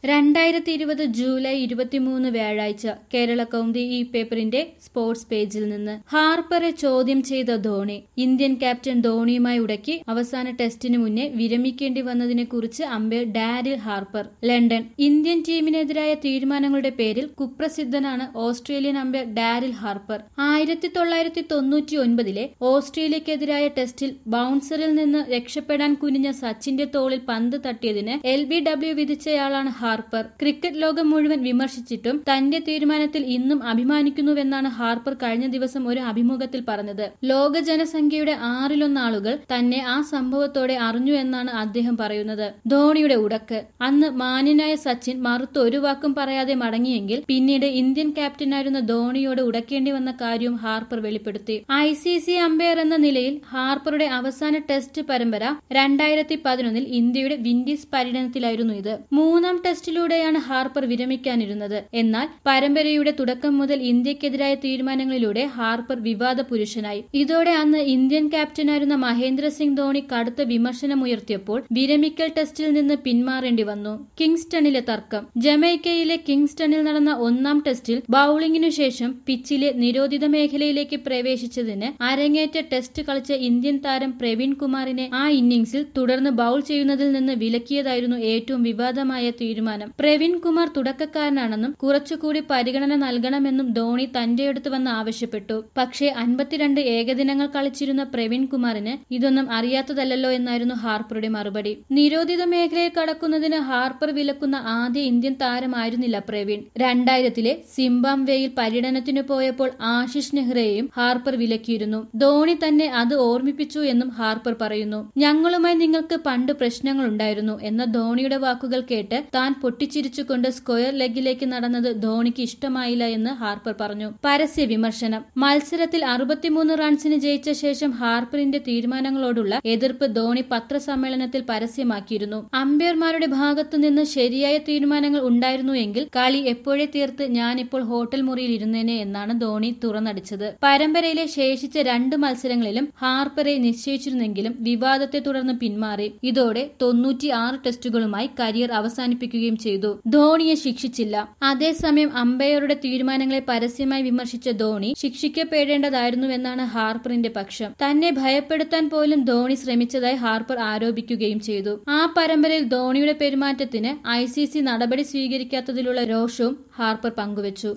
2020 July 23 വ്യാഴാഴ്ച കേരള കൗമുദി ഈ പേപ്പറിന്റെ സ്പോർട്സ് പേജിൽ നിന്ന് ഹാർപ്പറെ ചോദ്യം ചെയ്ത ധോണി. ഇന്ത്യൻ ക്യാപ്റ്റൻ ധോണിയുമായി ഉടക്കി അവസാന ടെസ്റ്റിന് മുന്നേ വിരമിക്കേണ്ടി വന്നതിനെ കുറിച്ച് umpire Daryl Harper. London. Indian ടീമിനെതിരായ തീരുമാനങ്ങളുടെ പേരിൽ കുപ്രസിദ്ധനാണ് ഓസ്ട്രേലിയൻ അമ്പയർ ഡാരിൽ ഹാർപ്പർ. 1999 ഓസ്ട്രേലിയക്കെതിരായ ടെസ്റ്റിൽ ബൗൺസറിൽ നിന്ന് രക്ഷപ്പെടാൻ കുനിഞ്ഞ സച്ചിന്റെ തോളിൽ പന്ത് തട്ടിയതിന് LBW വിധിച്ചയാളാണ് ഹാർപ്പർ. ക്രിക്കറ്റ് ലോകം മുഴുവൻ വിമർശിച്ചിട്ടും തന്റെ തീരുമാനത്തിൽ ഇന്നും അഭിമാനിക്കുന്നുവെന്നാണ് ഹാർപ്പർ കഴിഞ്ഞ ദിവസം ഒരു അഭിമുഖത്തിൽ പറഞ്ഞത്. ലോക ജനസംഖ്യയുടെ 1/6 ആളുകൾ തന്നെ ആ സംഭവത്തോടെ അറിഞ്ഞു എന്നാണ് അദ്ദേഹം പറയുന്നത്. ധോണിയുടെ ഉടക്ക്. അന്ന് മാന്യനായ സച്ചിൻ മറുത്ത് ഒരു വാക്കും പറയാതെ മടങ്ങിയെങ്കിൽ പിന്നീട് ഇന്ത്യൻ ക്യാപ്റ്റനായിരുന്ന ധോണിയോട് ഉടക്കേണ്ടി വന്ന കാര്യവും ഹാർപ്പർ വെളിപ്പെടുത്തി. ICC അമ്പയർ എന്ന നിലയിൽ ഹാർപ്പറുടെ അവസാന ടെസ്റ്റ് പരമ്പര 2011 ഇന്ത്യയുടെ വിൻഡീസ് പര്യടനത്തിലായിരുന്നു ഇത്. 3ാം ടെസ്റ്റിലൂടെയാണ് ഹാർപ്പർ വിരമിക്കാനിരുന്നത്. എന്നാൽ പരമ്പരയുടെ തുടക്കം മുതൽ ഇന്ത്യക്കെതിരായ തീരുമാനങ്ങളിലൂടെ ഹാർപ്പർ വിവാദ പുരുഷനായി. ഇതോടെ അന്ന് ഇന്ത്യൻ ക്യാപ്റ്റനായിരുന്ന മഹേന്ദ്ര സിംഗ് ധോണി കടുത്ത വിമർശനമുയർത്തിയപ്പോൾ വിരമിക്കൽ ടെസ്റ്റിൽ നിന്ന് പിന്മാറേണ്ടി വന്നു. കിങ്സ്റ്റണിലെ തർക്കം. ജമൈക്കയിലെ കിങ്സ്റ്റണിൽ നടന്ന 1ാം ടെസ്റ്റിൽ ബൌളിംഗിനു ശേഷം പിച്ചിലെ നിരോധിത മേഖലയിലേക്ക് പ്രവേശിച്ചതിന് അരങ്ങേറ്റ ടെസ്റ്റ് കളിച്ച ഇന്ത്യൻ താരം പ്രവീൺ കുമാറിനെ ആ ഇന്നിംഗ്സിൽ തുടർന്ന് ബൌൾ ചെയ്യുന്നതിൽ നിന്ന് വിലക്കിയതായിരുന്നു ഏറ്റവും വിവാദമായ തീരുമാനം. പ്രവീൺ കുമാർ തുടക്കക്കാരനാണെന്നും കുറച്ചുകൂടി പരിഗണന നൽകണമെന്നും ധോണി തന്റെ അടുത്ത് വന്ന് ആവശ്യപ്പെട്ടു. പക്ഷേ 52 ഏകദിനങ്ങൾ കളിച്ചിരുന്ന പ്രവീൺ കുമാറിന് ഇതൊന്നും അറിയാത്തതല്ലോ എന്നായിരുന്നു ഹാർപ്പറുടെ മറുപടി. നിരോധിത മേഖലയിൽ കടക്കുന്നതിന് ഹാർപ്പർ വിലക്കുന്ന ആദ്യ ഇന്ത്യൻ താരമായിരുന്നില്ല പ്രവീൺ. 2000 സിംബാബ്വേയിൽ പര്യടനത്തിനു പോയപ്പോൾ ആശിഷ് നെഹ്റയെയും ഹാർപ്പർ വിലക്കിയിരുന്നു. ധോണി തന്നെ അത് ഓർമ്മിപ്പിച്ചു എന്നും ഹാർപ്പർ പറയുന്നു. ഞങ്ങളുമായി നിങ്ങൾക്ക് പണ്ട് പ്രശ്നങ്ങളുണ്ടായിരുന്നു എന്ന ധോണിയുടെ വാക്കുകൾ കേട്ട് താൻ പൊട്ടിച്ചിരിച്ചുകൊണ്ട് സ്ക്വയർ ലെഗിലേക്ക് നടന്നത് ധോണിക്ക് ഇഷ്ടമായില്ല എന്ന് ഹാർപ്പർ പറഞ്ഞു. പരസ്യ വിമർശനം. മത്സരത്തിൽ 63 റൺസിന് ജയിച്ച ശേഷം ഹാർപ്പറിന്റെ തീരുമാനങ്ങളോടുള്ള എതിർപ്പ് ധോണി പത്രസമ്മേളനത്തിൽ പരസ്യമാക്കിയിരുന്നു. അമ്പയർമാരുടെ ഭാഗത്തുനിന്ന് ശരിയായ തീരുമാനങ്ങൾ ഉണ്ടായിരുന്നു എങ്കിൽ കളി എപ്പോഴേ തീർത്ത് ഞാനിപ്പോൾ ഹോട്ടൽ മുറിയിൽ ഇരുന്നേനെ എന്നാണ് ധോണി തുറന്നടിച്ചത്. പരമ്പരയിലെ ശേഷിച്ച 2 മത്സരങ്ങളിലും ഹാർപ്പറെ നിശ്ചയിച്ചിരുന്നെങ്കിലും വിവാദത്തെ തുടർന്ന് പിന്മാറി. ഇതോടെ 96 ടെസ്റ്റുകളുമായി കരിയർ അവസാനിപ്പിക്കുകയും ചെയ്തു. ധോണിയെ ശിക്ഷിച്ചില്ല. അതേസമയം അമ്പയറുടെ തീരുമാനങ്ങളെ പരസ്യമായി വിമർശിച്ച ധോണി ശിക്ഷിക്കപ്പെടേണ്ടതായിരുന്നുവെന്നാണ് ഹാർപ്പറിന്റെ പക്ഷം. തന്നെ ഭയപ്പെടുത്താൻ പോലും ധോണി ശ്രമിച്ചതായി ഹാർപ്പർ ആരോപിക്കുകയും ചെയ്തു. ആ പരമ്പരയിൽ ധോണിയുടെ പെരുമാറ്റത്തിന് ICC നടപടി സ്വീകരിക്കാത്തതിലുള്ള രോഷവും ഹാർപ്പർ പങ്കുവച്ചു.